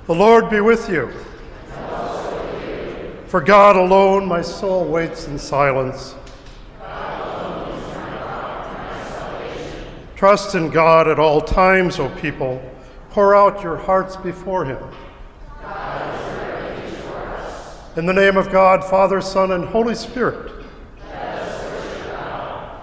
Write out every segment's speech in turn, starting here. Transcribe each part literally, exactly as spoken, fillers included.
The Lord be with you. And also with you. For God alone my soul waits in silence. God alone is my rock and my salvation. Trust in God at all times, O people. Pour out your hearts before him. God is a refuge for us. In the name of God, Father, Son, and Holy Spirit. Let us worship God.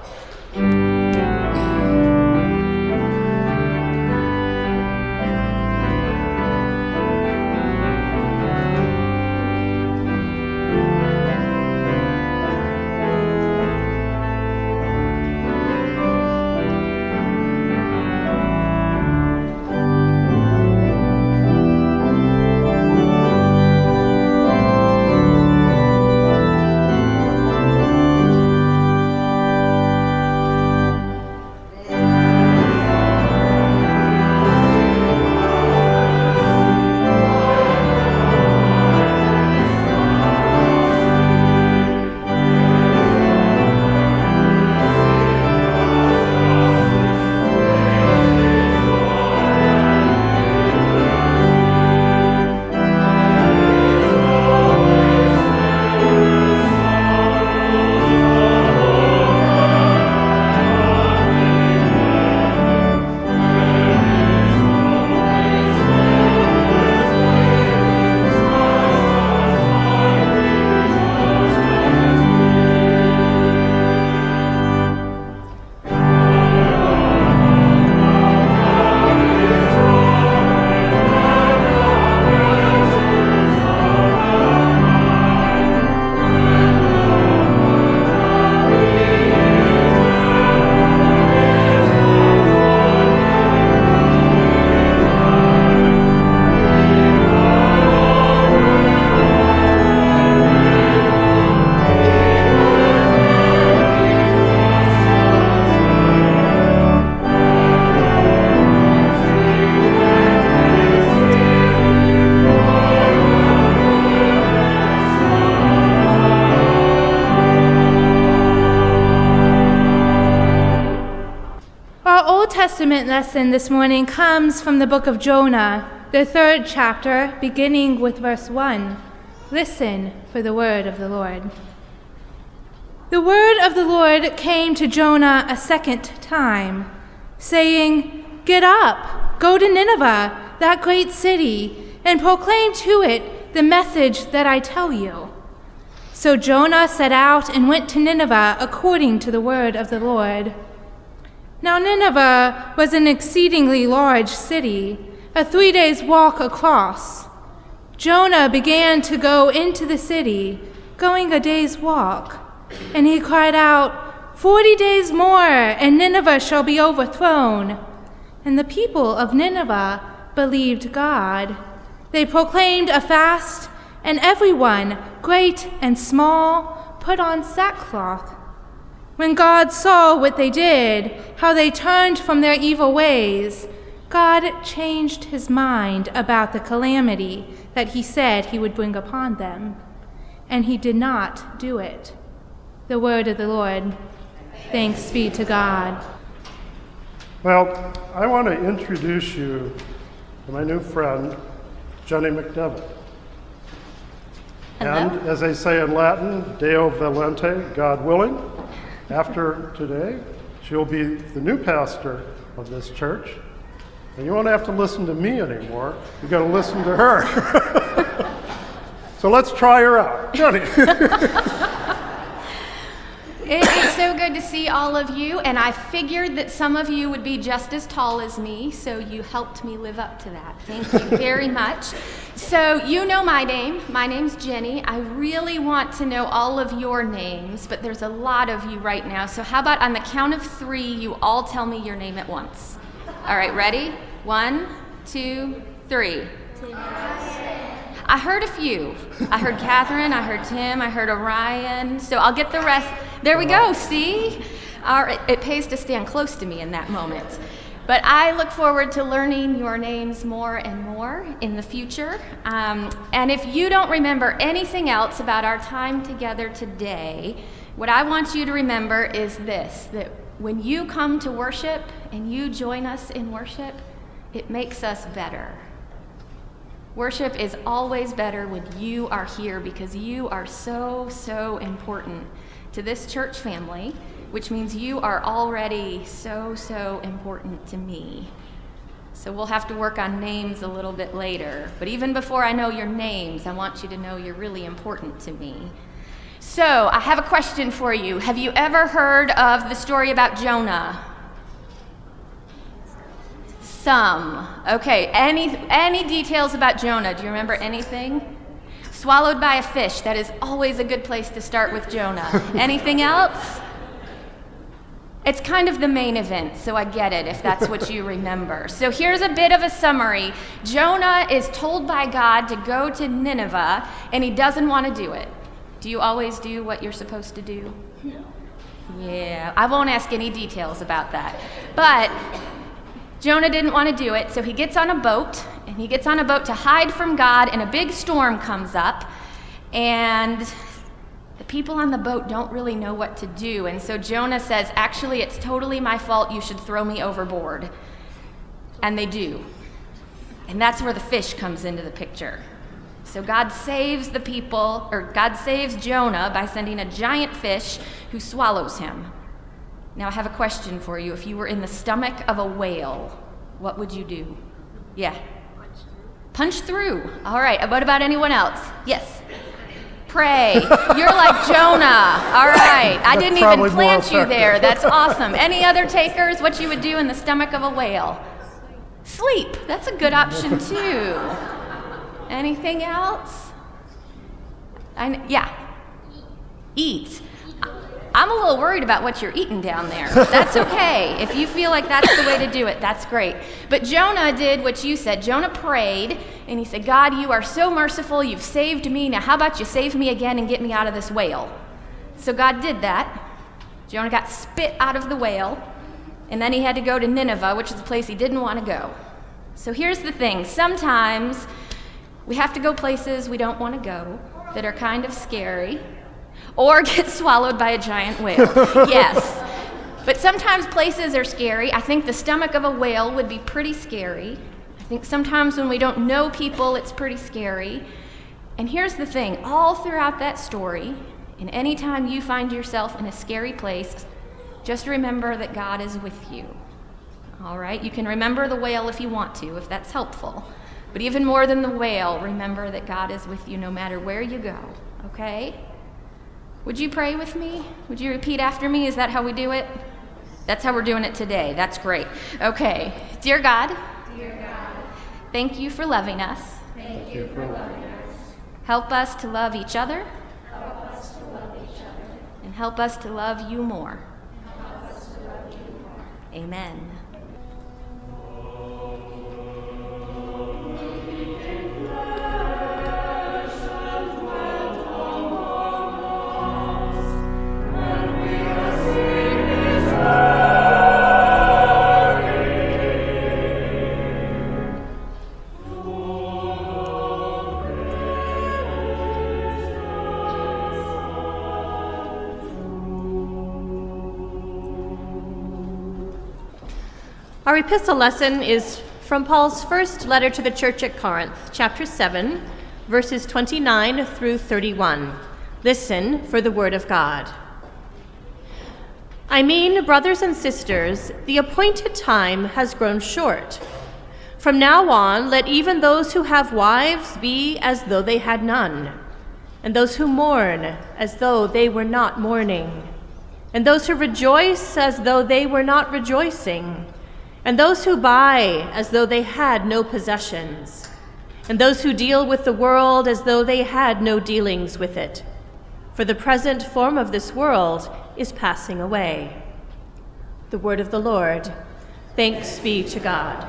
Testament lesson this morning comes from the book of Jonah, the third chapter, beginning with verse one. Listen for the word of the Lord. The word of the Lord came to Jonah a second time, saying, "Get up, go to Nineveh, that great city, and proclaim to it the message that I tell you." So Jonah set out and went to Nineveh according to the word of the Lord. Now Nineveh was an exceedingly large city, a three days' walk across. Jonah began to go into the city, going a day's walk, and he cried out, "Forty days more, and Nineveh shall be overthrown." And the people of Nineveh believed God. They proclaimed a fast, and everyone, great and small, put on sackcloth. When God saw what they did, how they turned from their evil ways, God changed his mind about the calamity that he said he would bring upon them, and he did not do it. The word of the Lord. Thanks be to God. Well, I want to introduce you to my new friend, Jenny McDevitt. Hello. And as they say in Latin, Deo volente, God willing, after today, she'll be the new pastor of this church. And you won't have to listen to me anymore. You're going to listen to her. So let's try her out. Jenny. It is so good to see all of you, and I figured that some of you would be just as tall as me, so you helped me live up to that. Thank you very much. So you know my name. My name's Jenny. I really want to know all of your names, but there's a lot of you right now, so how about on the count of three, you all tell me your name at once. All right, ready? One, two, three. I heard a few. I heard Catherine, I heard Tim, I heard Orion, so I'll get the rest. There we go, see? Our, it, it pays to stand close to me in that moment. But I look forward to learning your names more and more in the future. Um, and if you don't remember anything else about our time together today, what I want you to remember is this, that when you come to worship and you join us in worship, it makes us better. Worship is always better when you are here because you are so, so important to this church family, which means you are already so, so important to me. So we'll have to work on names a little bit later. But even before I know your names, I want you to know you're really important to me. So I have a question for you. Have you ever heard of the story about Jonah? Some. Okay, any, any details about Jonah? Do you remember anything? Swallowed by a fish. That is always a good place to start with Jonah. Anything else? It's kind of the main event, so I get it if that's what you remember. So here's a bit of a summary. Jonah is told by God to go to Nineveh, and he doesn't want to do it. Do you always do what you're supposed to do? Yeah. Yeah, I won't ask any details about that. But Jonah didn't want to do it, so he gets on a boat, and he gets on a boat to hide from God, and a big storm comes up, and the people on the boat don't really know what to do, and so Jonah says, actually, it's totally my fault, you should throw me overboard. And they do. And that's where the fish comes into the picture. So God saves the people, or God saves Jonah by sending a giant fish who swallows him. Now I have a question for you. If you were in the stomach of a whale, what would you do? Yeah. Punch through. All right. What about anyone else? Yes. Pray. You're like Jonah. All right. I didn't even plant you there. That's awesome. Any other takers? What you would do in the stomach of a whale? Sleep. That's a good option too. Anything else? I, yeah. Eat. I'm a little worried about what you're eating down there. That's okay. If you feel like that's the way to do it, that's great. But Jonah did what you said. Jonah prayed, and he said, God, you are so merciful. You've saved me. Now how about you save me again and get me out of this whale? So God did that. Jonah got spit out of the whale, and then he had to go to Nineveh, which is a place he didn't want to go. So here's the thing. Sometimes we have to go places we don't want to go that are kind of scary, or get swallowed by a giant whale. Yes. But sometimes places are scary. I think the stomach of a whale would be pretty scary. I think sometimes when we don't know people, it's pretty scary. And here's the thing. All throughout that story, and any time you find yourself in a scary place, just remember that God is with you. All right? You can remember the whale if you want to, if that's helpful. But even more than the whale, remember that God is with you no matter where you go. Okay? Would you pray with me? Would you repeat after me? Is that how we do it? That's how we're doing it today. That's great. Okay. Dear God, Dear God, thank you for loving us. thank you for loving us. Help us to love each other. Help us to love each other. And help us to love you more. Help us to love you more. Amen. Our epistle lesson is from Paul's first letter to the church at Corinth, chapter seven, verses twenty-nine through thirty-one. Listen for the word of God. I mean, brothers and sisters, the appointed time has grown short. From now on, let even those who have wives be as though they had none, and those who mourn as though they were not mourning, and those who rejoice as though they were not rejoicing, and those who buy as though they had no possessions, and those who deal with the world as though they had no dealings with it. For the present form of this world is passing away. The word of the Lord. Thanks be to God.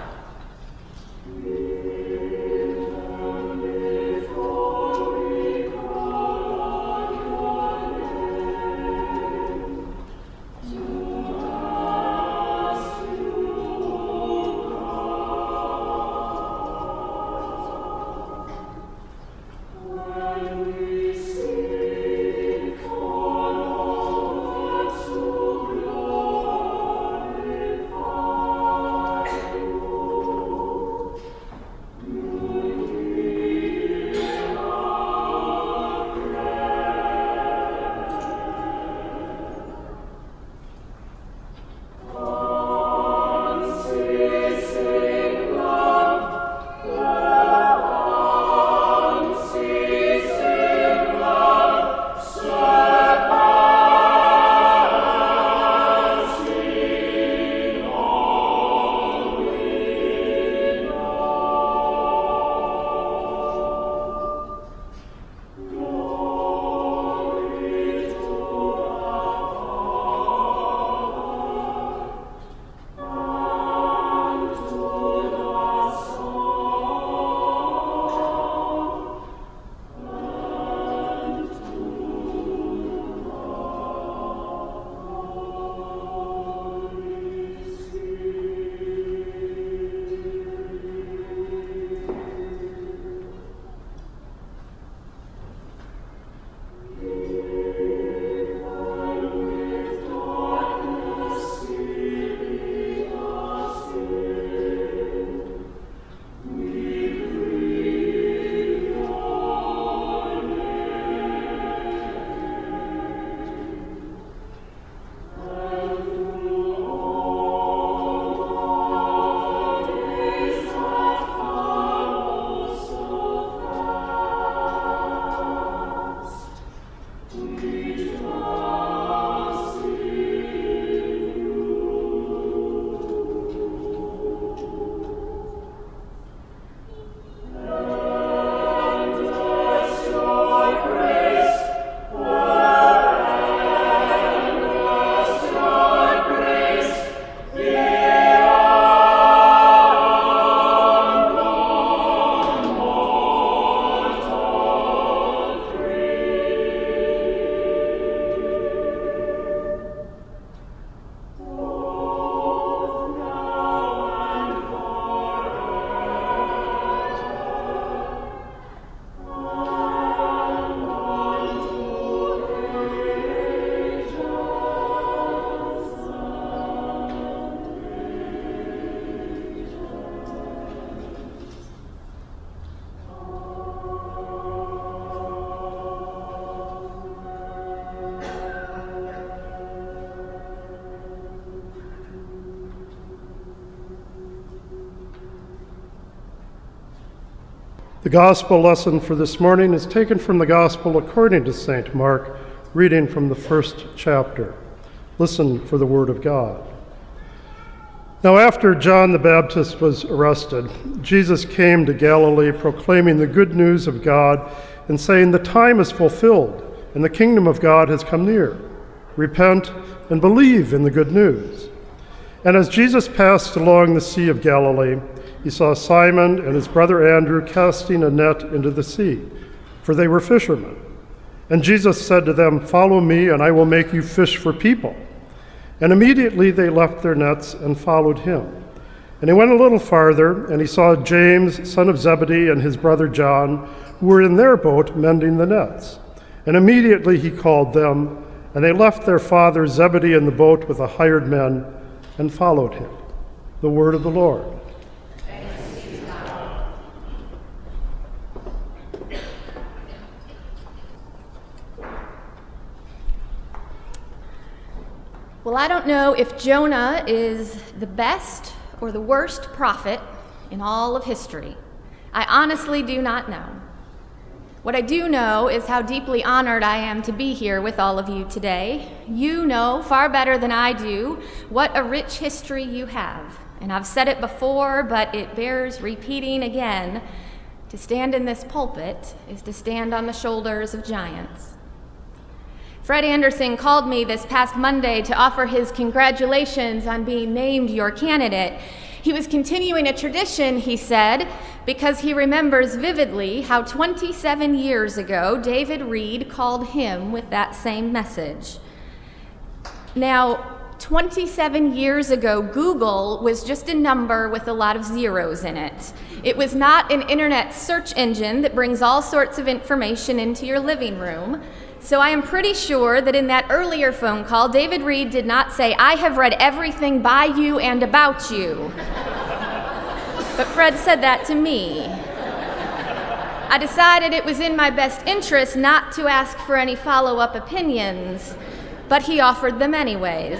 The gospel lesson for this morning is taken from the Gospel according to Saint Mark, reading from the first chapter. Listen for the word of God. Now after John the Baptist was arrested, Jesus came to Galilee proclaiming the good news of God and saying, "The time is fulfilled and the kingdom of God has come near. Repent and believe in the good news." And as Jesus passed along the Sea of Galilee, he saw Simon and his brother Andrew casting a net into the sea, for they were fishermen. And Jesus said to them, "Follow me, and I will make you fish for people." And immediately they left their nets and followed him. And he went a little farther, and he saw James, son of Zebedee, and his brother John, who were in their boat mending the nets. And immediately he called them, and they left their father Zebedee in the boat with the hired men and followed him. The word of the Lord. Thanks be to God. Well, I don't know if Jonah is the best or the worst prophet in all of history. I honestly do not know. What I do know is how deeply honored I am to be here with all of you today. You know far better than I do what a rich history you have. And I've said it before, but it bears repeating again. To stand in this pulpit is to stand on the shoulders of giants. Fred Anderson called me this past Monday to offer his congratulations on being named your candidate. He was continuing a tradition, he said, because he remembers vividly how twenty-seven years ago David Reed called him with that same message. Now, twenty-seven years ago, Google was just a number with a lot of zeros in it. It was not an internet search engine that brings all sorts of information into your living room. So I am pretty sure that in that earlier phone call, David Reed did not say, "I have read everything by you and about you." But Fred said that to me. I decided it was in my best interest not to ask for any follow-up opinions, but he offered them anyways.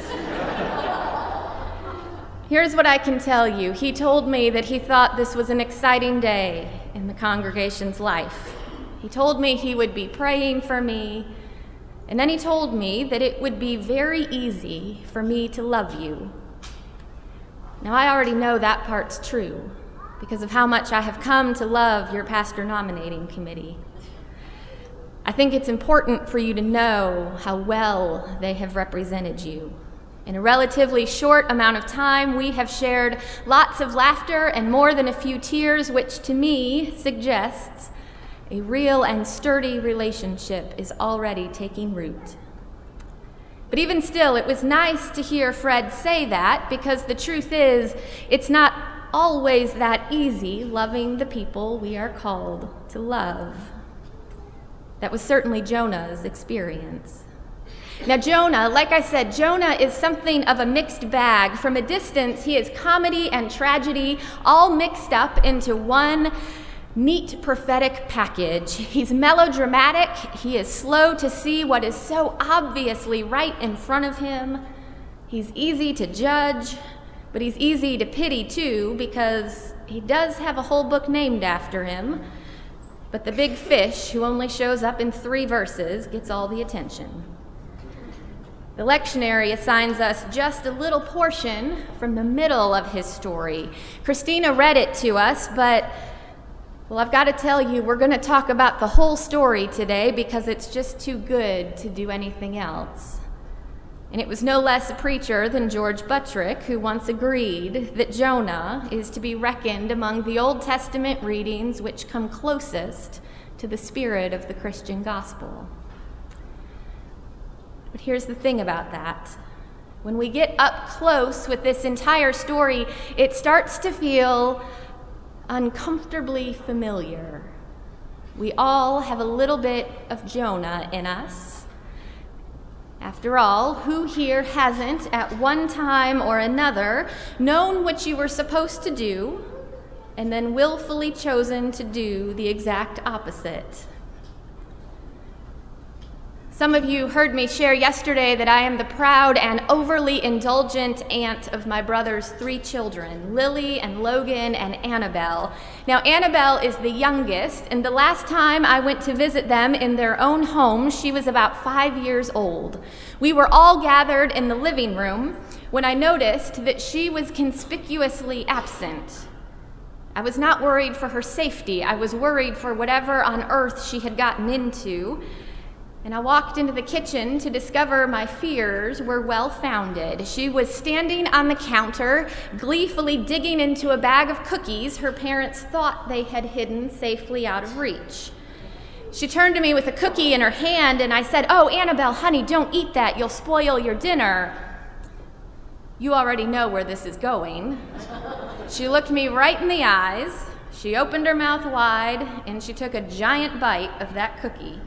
Here's what I can tell you. He told me that he thought this was an exciting day in the congregation's life. He told me he would be praying for me, and then he told me that it would be very easy for me to love you. Now, I already know that part's true because of how much I have come to love your pastor nominating committee. I think it's important for you to know how well they have represented you. In a relatively short amount of time, we have shared lots of laughter and more than a few tears, which to me suggests a real and sturdy relationship is already taking root. But even still, it was nice to hear Fred say that, because the truth is, it's not always that easy loving the people we are called to love. That was certainly Jonah's experience. Now, Jonah, like I said, Jonah is something of a mixed bag. From a distance, he is comedy and tragedy all mixed up into one neat prophetic package. He's melodramatic. He is slow to see what is so obviously right in front of him. He's easy to judge, but he's easy to pity too, because he does have a whole book named after him. But the big fish, who only shows up in three verses, gets all the attention. The lectionary assigns us just a little portion from the middle of his story. Christina read it to us, but well, I've got to tell you, we're going to talk about the whole story today because it's just too good to do anything else. And it was no less a preacher than George Buttrick who once agreed that Jonah is to be reckoned among the Old Testament readings which come closest to the spirit of the Christian gospel. But here's the thing about that. When we get up close with this entire story, it starts to feel uncomfortably familiar. We all have a little bit of Jonah in us. After all, who here hasn't, at one time or another, known what you were supposed to do and then willfully chosen to do the exact opposite? Some of you heard me share yesterday that I am the proud and overly indulgent aunt of my brother's three children, Lily and Logan and Annabelle. Now, Annabelle is the youngest, and the last time I went to visit them in their own home, she was about five years old. We were all gathered in the living room when I noticed that she was conspicuously absent. I was not worried for her safety. I was worried for whatever on earth she had gotten into. And I walked into the kitchen to discover my fears were well-founded. She was standing on the counter, gleefully digging into a bag of cookies her parents thought they had hidden safely out of reach. She turned to me with a cookie in her hand, and I said, "Oh, Annabelle, honey, don't eat that. You'll spoil your dinner." You already know where this is going. She looked me right in the eyes, she opened her mouth wide, and she took a giant bite of that cookie.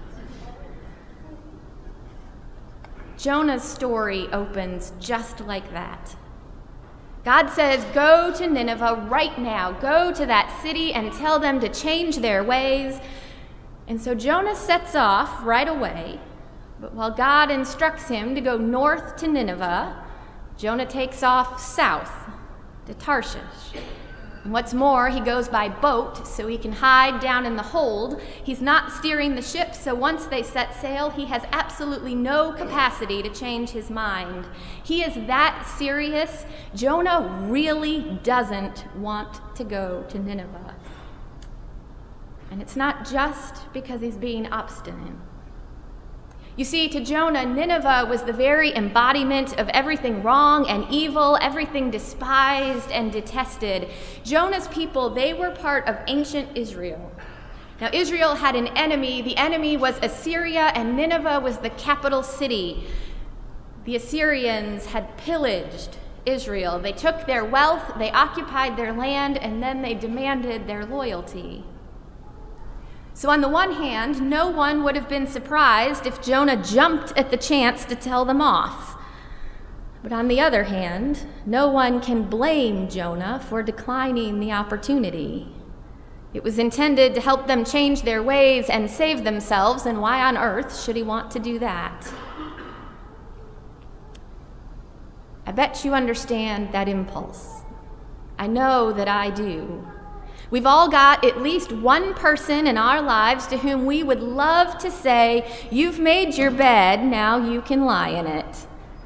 Jonah's story opens just like that. God says, go to Nineveh right now. Go to that city and tell them to change their ways. And so Jonah sets off right away. But while God instructs him to go north to Nineveh, Jonah takes off south to Tarshish. And what's more, he goes by boat so he can hide down in the hold. He's not steering the ship, so once they set sail, he has absolutely no capacity to change his mind. He is that serious. Jonah really doesn't want to go to Nineveh. And it's not just because he's being obstinate. You see, to Jonah, Nineveh was the very embodiment of everything wrong and evil, everything despised and detested. Jonah's people, they were part of ancient Israel. Now, Israel had an enemy. The enemy was Assyria, and Nineveh was the capital city. The Assyrians had pillaged Israel. They took their wealth, they occupied their land, and then they demanded their loyalty. So on the one hand, no one would have been surprised if Jonah jumped at the chance to tell them off. But on the other hand, no one can blame Jonah for declining the opportunity. It was intended to help them change their ways and save themselves, and why on earth should he want to do that? I bet you understand that impulse. I know that I do. We've all got at least one person in our lives to whom we would love to say, "You've made your bed, now you can lie in it."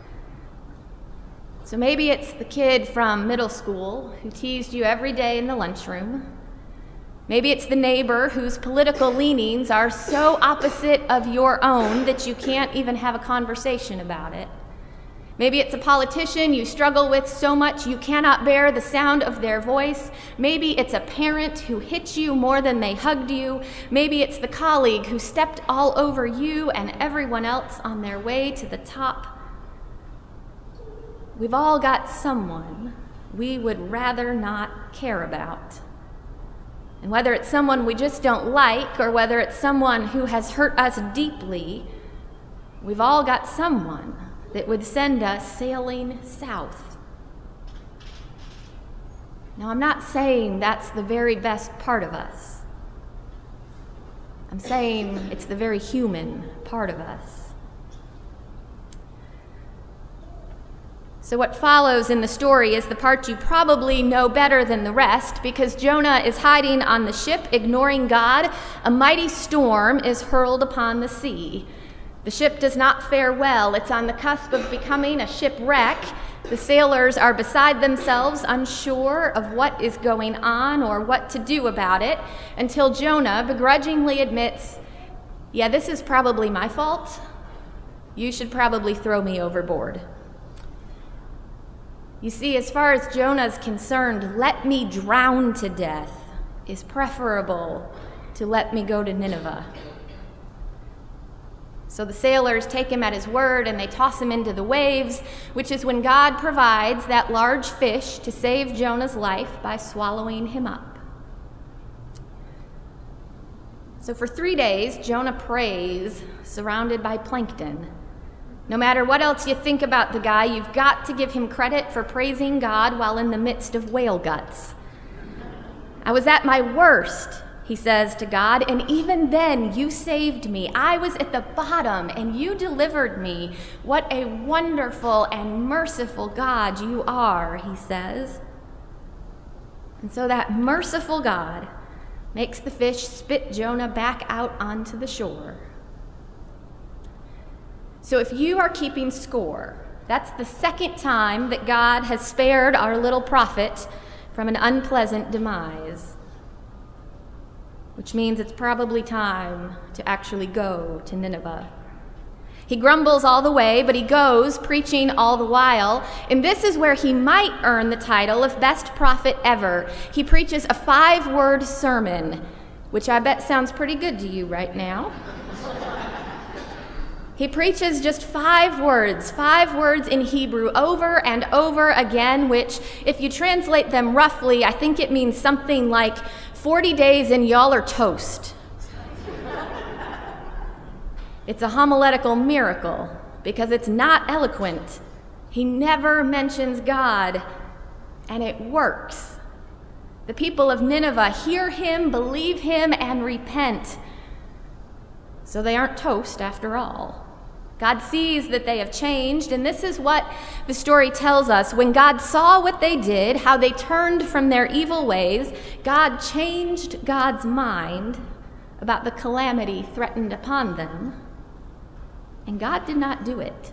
So maybe it's the kid from middle school who teased you every day in the lunchroom. Maybe it's the neighbor whose political leanings are so opposite of your own that you can't even have a conversation about it. Maybe it's a politician you struggle with so much you cannot bear the sound of their voice. Maybe it's a parent who hit you more than they hugged you. Maybe it's the colleague who stepped all over you and everyone else on their way to the top. We've all got someone we would rather not care about. And whether it's someone we just don't like or whether it's someone who has hurt us deeply, we've all got someone that would send us sailing south. Now, I'm not saying that's the very best part of us. I'm saying it's the very human part of us. So what follows in the story is the part you probably know better than the rest, because Jonah is hiding on the ship, ignoring God. A mighty storm is hurled upon the sea. The ship does not fare well. It's on the cusp of becoming a shipwreck. The sailors are beside themselves, unsure of what is going on or what to do about it, until Jonah begrudgingly admits, "Yeah, this is probably my fault. You should probably throw me overboard." You see, as far as Jonah's concerned, let me drown to death is preferable to let me go to Nineveh. So the sailors take him at his word and they toss him into the waves, which is when God provides that large fish to save Jonah's life by swallowing him up. So for three days, Jonah prays, surrounded by plankton. No matter what else you think about the guy, you've got to give him credit for praising God while in the midst of whale guts. I was at my worst he says to God, and even then you saved me. I was at the bottom and you delivered me. What a wonderful and merciful God you are, he says. And so that merciful God makes the fish spit Jonah back out onto the shore. So if you are keeping score, that's the second time that God has spared our little prophet from an unpleasant demise, which means it's probably time to actually go to Nineveh. He grumbles all the way, but he goes, preaching all the while, and this is where he might earn the title of best prophet ever. He preaches a five-word sermon, which I bet sounds pretty good to you right now. He preaches just five words, five words in Hebrew over and over again, which, if you translate them roughly, I think it means something like forty days and y'all are toast. It's a homiletical miracle because it's not eloquent. He never mentions God, and it works. The people of Nineveh hear him, believe him, and repent. So they aren't toast after all. God sees that they have changed, and this is what the story tells us. When God saw what they did, how they turned from their evil ways, God changed God's mind about the calamity threatened upon them, and God did not do it.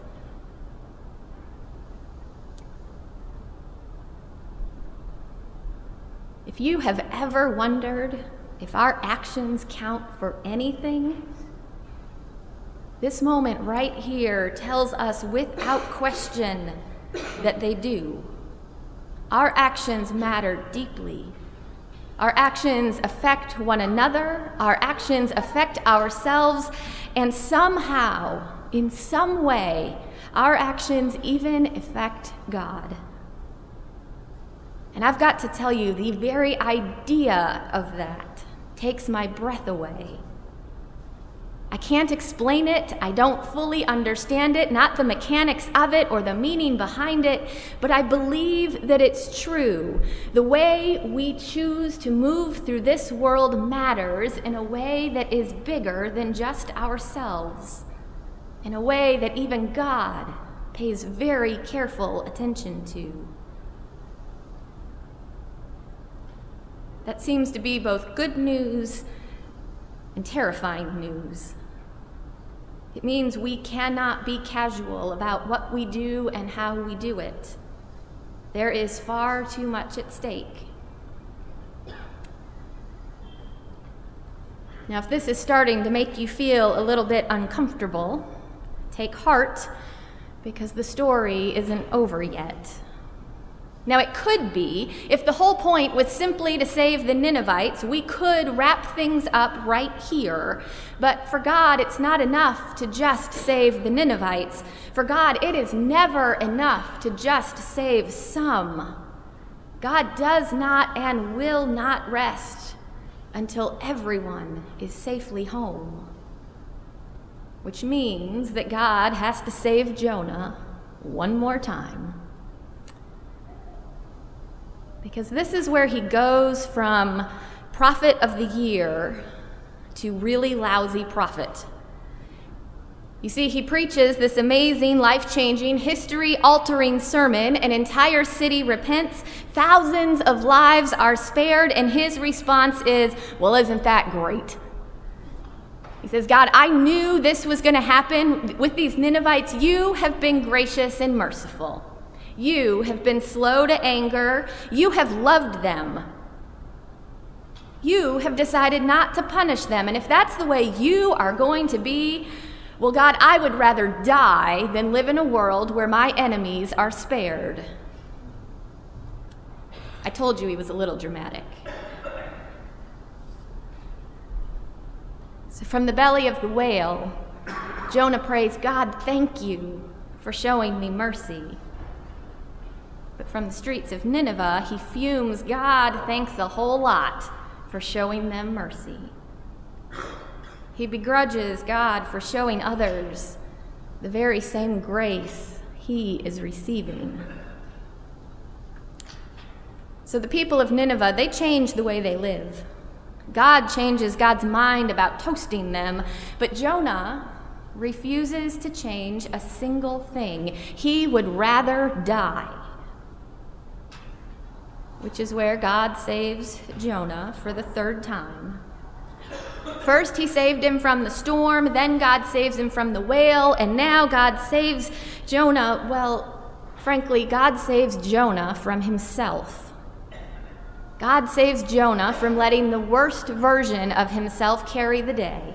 If you have ever wondered if our actions count for anything, this moment right here tells us without question that they do. Our actions matter deeply. Our actions affect one another, our actions affect ourselves, and somehow, in some way, our actions even affect God. And I've got to tell you, the very idea of that takes my breath away. I can't explain it. I don't fully understand it, not the mechanics of it or the meaning behind it, but I believe that it's true. The way we choose to move through this world matters in a way that is bigger than just ourselves, in a way that even God pays very careful attention to. That seems to be both good news and terrifying news. It means we cannot be casual about what we do and how we do it. There is far too much at stake. Now, if this is starting to make you feel a little bit uncomfortable, take heart, because the story isn't over yet. Now, it could be, if the whole point was simply to save the Ninevites, we could wrap things up right here. But for God, it's not enough to just save the Ninevites. For God, it is never enough to just save some. God does not and will not rest until everyone is safely home. Which means that God has to save Jonah one more time. Because this is where he goes from prophet of the year to really lousy prophet. You see, he preaches this amazing, life-changing, history-altering sermon. An entire city repents. Thousands of lives are spared, and his response is, well, isn't that great? He says, God, I knew this was going to happen with these Ninevites. You have been gracious and merciful. You have been slow to anger. You have loved them. You have decided not to punish them. And if that's the way you are going to be, well, God, I would rather die than live in a world where my enemies are spared. I told you he was a little dramatic. So from the belly of the whale, Jonah prays, God, thank you for showing me mercy. But from the streets of Nineveh, he fumes, God, thanks a whole lot for showing them mercy. He begrudges God for showing others the very same grace he is receiving. So the people of Nineveh, they change the way they live. God changes God's mind about toasting them, but Jonah refuses to change a single thing. He would rather die, which is where God saves Jonah for the third time. First, he saved him from the storm, then God saves him from the whale, and now God saves Jonah, well, frankly, God saves Jonah from himself. God saves Jonah from letting the worst version of himself carry the day.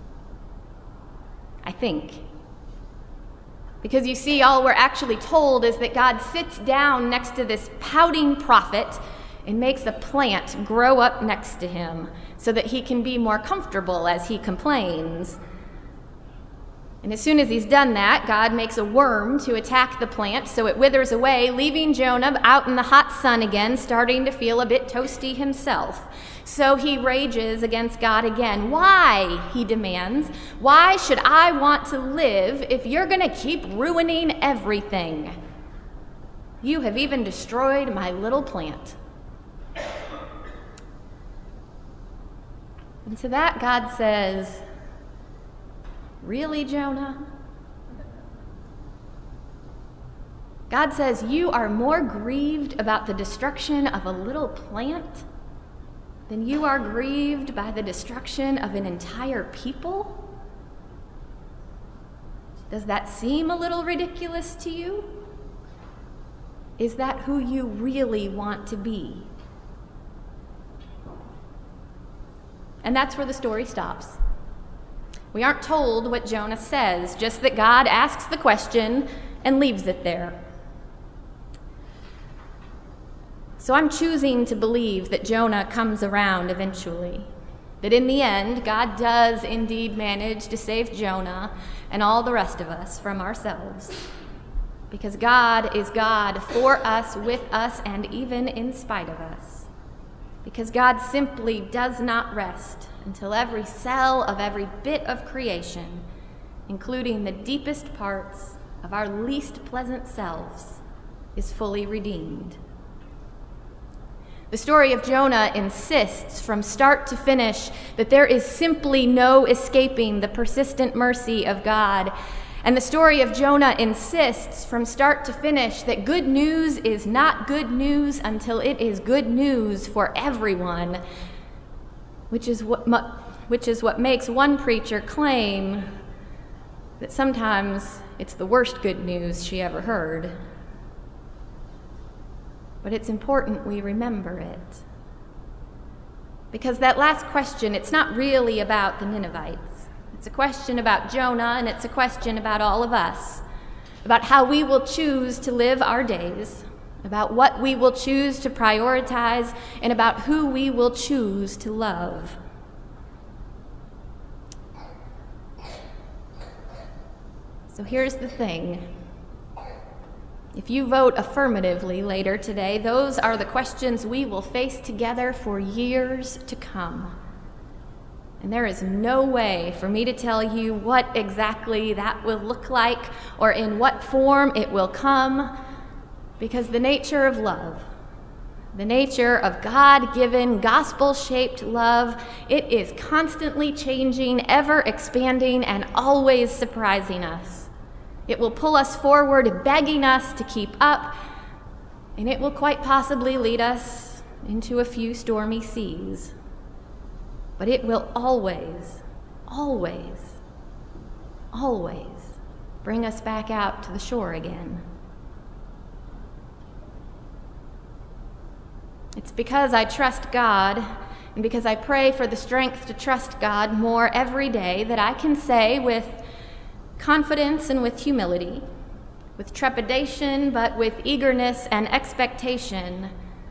I think. Because you see, all we're actually told is that God sits down next to this pouting prophet and makes a plant grow up next to him so that he can be more comfortable as he complains. And as soon as he's done that, God makes a worm to attack the plant so it withers away, leaving Jonah out in the hot sun again, starting to feel a bit toasty himself. So he rages against God again. Why, he demands, why should I want to live if you're going to keep ruining everything? You have even destroyed my little plant. And to that, God says, really, Jonah? God says, you are more grieved about the destruction of a little plant than you are grieved by the destruction of an entire people? Does that seem a little ridiculous to you? Is that who you really want to be? And that's where the story stops. We aren't told what Jonah says, just that God asks the question and leaves it there. So I'm choosing to believe that Jonah comes around eventually, that in the end, God does indeed manage to save Jonah and all the rest of us from ourselves, because God is God for us, with us, and even in spite of us. Because God simply does not rest until every cell of every bit of creation, including the deepest parts of our least pleasant selves, is fully redeemed. The story of Jonah insists from start to finish that there is simply no escaping the persistent mercy of God. And the story of Jonah insists from start to finish that good news is not good news until it is good news for everyone, which is what, which is what makes one preacher claim that sometimes it's the worst good news she ever heard. But it's important we remember it. Because that last question, it's not really about the Ninevites. It's a question about Jonah, and it's a question about all of us, about how we will choose to live our days, about what we will choose to prioritize, and about who we will choose to love. So here's the thing. If you vote affirmatively later today, those are the questions we will face together for years to come. And there is no way for me to tell you what exactly that will look like or in what form it will come, because the nature of love, the nature of God-given, gospel-shaped love, it is constantly changing, ever expanding, and always surprising us. It will pull us forward, begging us to keep up, and it will quite possibly lead us into a few stormy seas. But it will always, always, always bring us back out to the shore again. It's because I trust God, and because I pray for the strength to trust God more every day, that I can say with confidence and with humility, with trepidation, but with eagerness and expectation,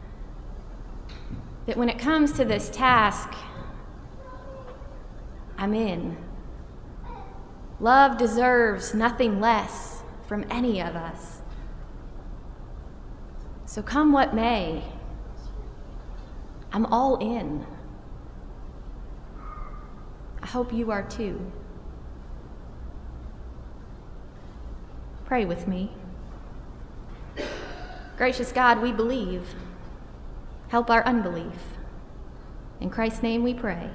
that when it comes to this task, I'm in. Love deserves nothing less from any of us. So come what may, I'm all in. I hope you are too. Pray with me. Gracious God, we believe. Help our unbelief. In Christ's name we pray.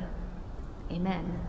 Amen.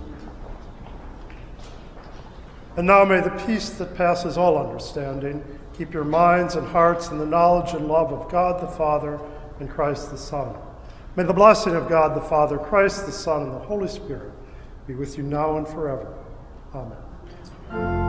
And now may the peace that passes all understanding Keep your minds and hearts in the knowledge and love of God the Father and Christ the Son. May the blessing of God the Father, Christ the Son, and the Holy Spirit be with you now and forever. Amen.